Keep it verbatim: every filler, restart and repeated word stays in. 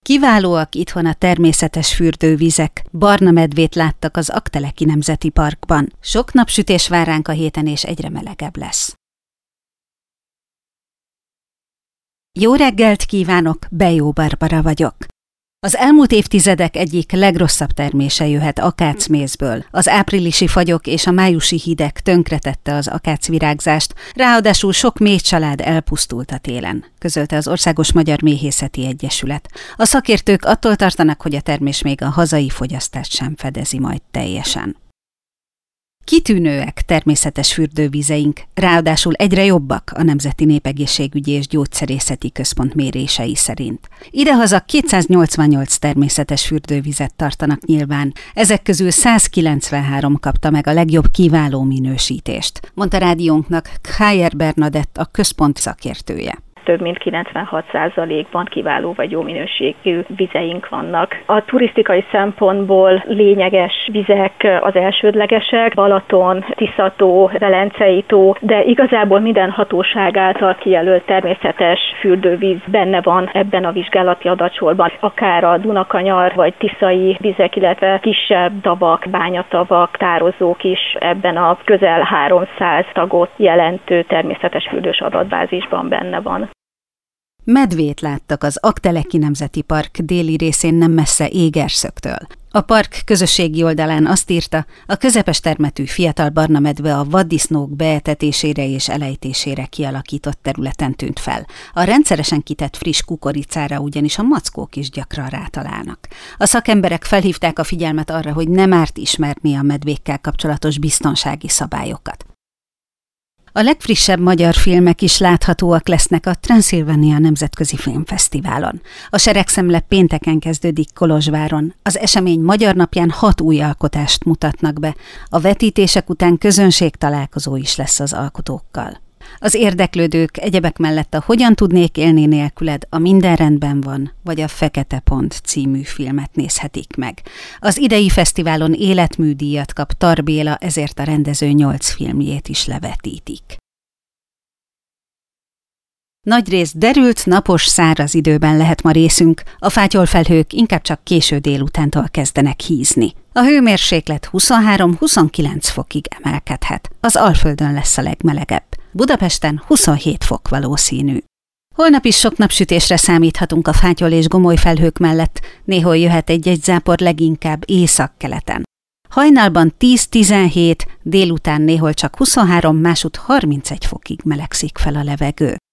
Kiválóak itthon a természetes fürdővizek. Barna medvét láttak az Aggteleki Nemzeti Parkban. Sok napsütés vár ránk a héten, és egyre melegebb lesz. Jó reggelt kívánok, Bejó Barbara vagyok. Az elmúlt évtizedek egyik legrosszabb termése jöhet akácmézből. Az áprilisi fagyok és a májusi hideg tönkretette az akácvirágzást, ráadásul sok méhcsalád elpusztult a télen, közölte az Országos Magyar Méhészeti Egyesület. A szakértők attól tartanak, hogy a termés még a hazai fogyasztást sem fedezi majd teljesen. Kitűnőek természetes fürdővizeink, ráadásul egyre jobbak a Nemzeti Népegészségügyi és Gyógyszerészeti Központ mérései szerint. Idehaza kétszáznyolcvannyolc természetes fürdővizet tartanak nyilván, ezek közül százkilencvenhárom kapta meg a legjobb kiváló minősítést, mondta rádiónknak Khájer Bernadett, a központ szakértője. Több mint kilencvenhat százalékban kiváló vagy jó minőségű vizeink vannak. A turisztikai szempontból lényeges vizek az elsődlegesek, Balaton, Tiszató, Velencei tó, de igazából minden hatóság által kijelölt természetes fürdővíz benne van ebben a vizsgálati adatsorban. Akár a Dunakanyar vagy tiszai vizek, illetve kisebb tavak, bányatavak, tározók is ebben a közel háromszáz tagot jelentő természetes fürdős adatbázisban benne van. Medvét láttak az Aggteleki Nemzeti Park déli részén nem messze Égerszögtől. A park közösségi oldalán azt írta, a közepes termetű fiatal barna medve a vaddisznók beetetésére és elejtésére kialakított területen tűnt fel. A rendszeresen kitett friss kukoricára ugyanis a mackók is gyakran rátalálnak. A szakemberek felhívták a figyelmet arra, hogy nem árt ismerni a medvékkel kapcsolatos biztonsági szabályokat. A legfrissebb magyar filmek is láthatóak lesznek a Transzilvánia Nemzetközi Filmfesztiválon. A Seregszemle pénteken kezdődik Kolozsváron. Az esemény magyar napján hat új alkotást mutatnak be. A vetítések után közönségtalálkozó is lesz az alkotókkal. Az érdeklődők egyebek mellett a Hogyan tudnék élni nélküled, a Minden rendben van, vagy a Fekete pont című filmet nézhetik meg. Az idei fesztiválon életműdíjat kap Tar Béla, ezért a rendező nyolc filmjét is levetítik. Nagyrészt derült, napos, száraz időben lehet ma részünk, a fátyolfelhők inkább csak késő délutántól kezdenek hízni. A hőmérséklet huszonhárom-huszonkilenc fokig emelkedhet, az Alföldön lesz a legmelegebb. Budapesten huszonhét fok valószínű. Holnap is sok napsütésre számíthatunk a fátyol és gomoly felhők mellett, néhol jöhet egy-egy zápor, leginkább északkeleten. Hajnalban tíz-tizenhét, délután néhol csak huszonhárom, másutt harmincegy fokig melegszik fel a levegő.